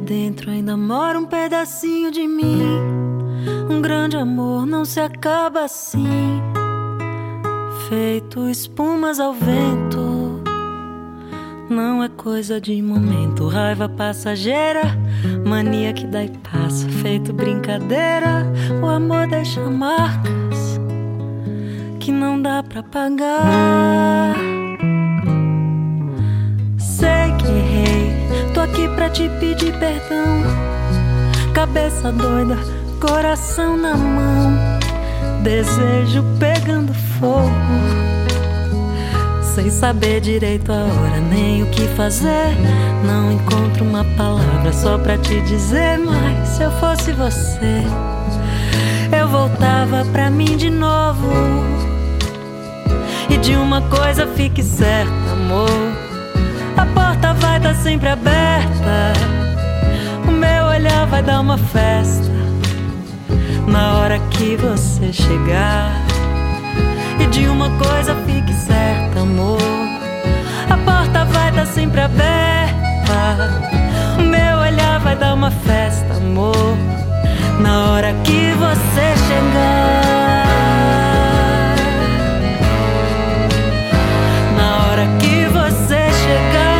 dentro ainda mora um pedacinho de mim. Um grande amor não se acaba assim, feito espumas ao vento. Não é coisa de momento, raiva passageira, mania que dá e passa, feito brincadeira. O amor deixa marcas que não dá pra pagar. Sei que errei, tô aqui pra te pedir perdão. Cabeça doida, coração na mão, desejo pegando fogo, sem saber direito a hora nem o que fazer. Não encontro uma palavra só pra te dizer, mas se eu fosse você, eu voltava pra mim de novo. E de uma coisa fique certa, amor, a porta vai estar sempre aberta. O meu olhar vai dar uma festa na hora que você chegar. E de uma coisa fique certa, amor, a porta vai estar sempre aberta. O meu olhar vai dar uma festa, amor, na hora que você chegar. Na hora que você chegar.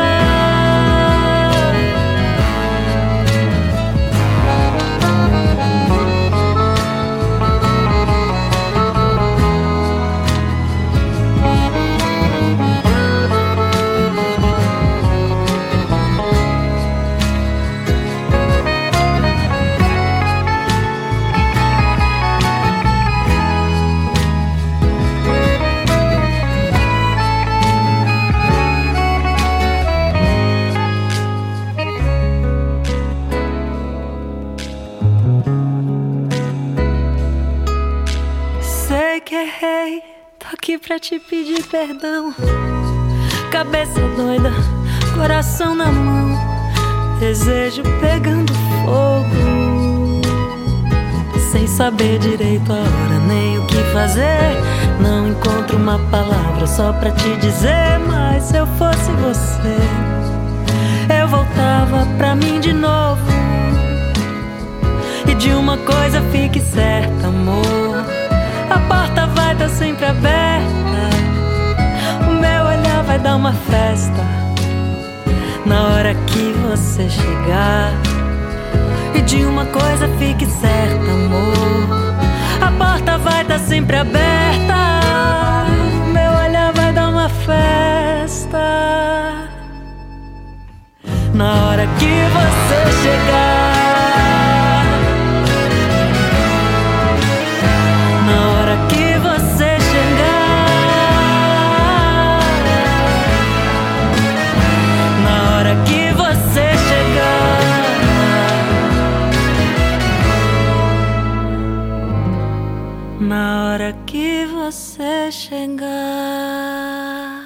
Que errei, tô aqui pra te pedir perdão. Cabeça doida, coração na mão, desejo pegando fogo, sem saber direito a hora nem o que fazer. Não encontro uma palavra só pra te dizer, mas se eu fosse você, eu voltava pra mim de novo. E de uma coisa fique certa, amor, a porta vai estar sempre aberta. O meu olhar vai dar uma festa na hora que você chegar. E de uma coisa fique certa, amor, a porta vai estar sempre aberta. O meu olhar vai dar uma festa na hora que você chegar. Na hora que você chegar.